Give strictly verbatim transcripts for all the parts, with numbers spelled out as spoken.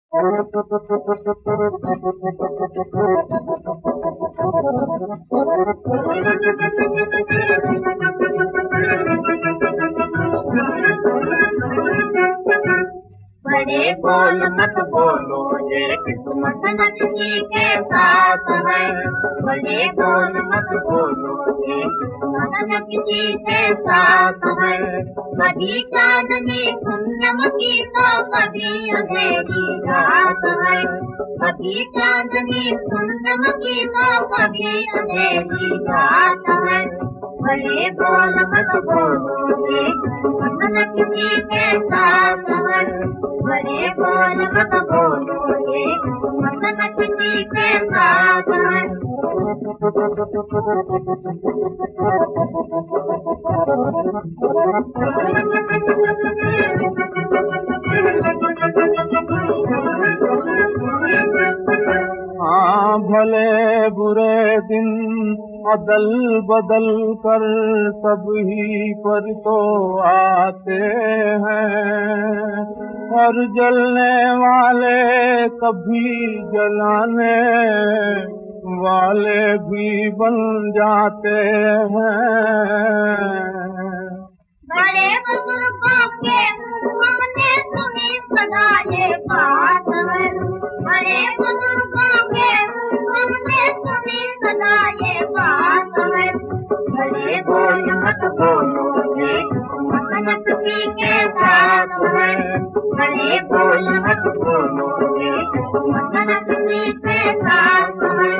बड़े बोल मत बोलो ये किस्मत न किसी के साथ है। बड़े बोल मत बोलो ये किस्मत न किसी के साथ है। कभी चांदनी पूनम की तो कभी अंधेरी रात है। कभी चांदनी पूनम की तो कभी अंधेरी रात है। बड़े बोल मत बोलो ये किस्मत न किसी के साथ है। बड़े बोल मत बोलो ये किस्मत न किसी के साथ है। हाँ भले बुरे दिन अदल बदल कर सभी पर तो आते हैं, और जलने वाले कभी जलाने वाले भी बन जाते हैं। बड़े बुजुर्गों के हमने सुनी सदा ये बात है। बड़े बुजुर्गों के हमने सुनी सदा ये बात है। बड़े बोल मत बोलो ये किस्मत न किसी के साथ है। बड़े बोल मत बोलो ये किस्मत न किसी के साथ है।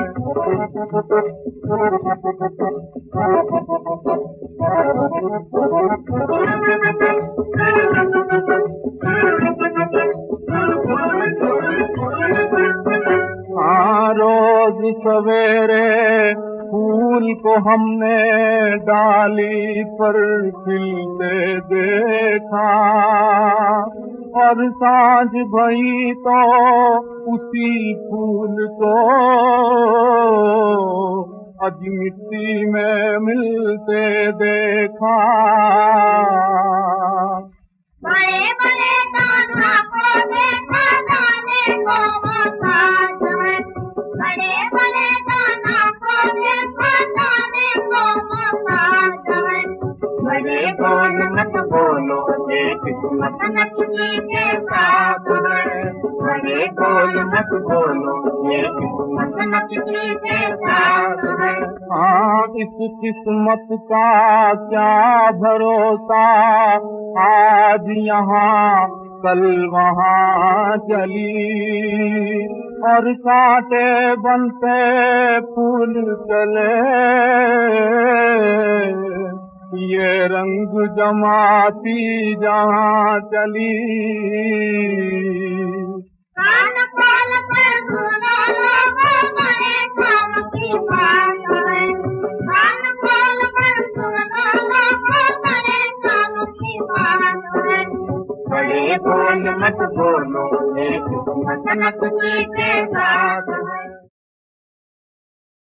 हाँ रोज सवेरे फूल को हमने डाली पर खिलते देखा, और सांझ भई तो उसी फूल को आज मिट्टी में मिलते देखा। बड़े बड़े दाना को देखा दाने को मोहताज है। बड़े बड़े दाना को देखा दाने को मोहताज है। बड़े बोल मत बोलो ये किस्मत न किसी के साथ है। बड़े बोल मत बोलो ये किस्मत न किसी के साथ है। हाँ इस किस्मत का क्या भरोसा, आज यहाँ कल वहाँ चली, और कांटे बनते फूल चले, ये रंग जमाती जहाँ चली। कान खोल कर सुनो लोगों बड़े काम की बात है। कान खोल कर सुनो लोगों बड़े काम की बात है। बड़े बोल मत बोलो ये किस्मत न किसी के साथ है।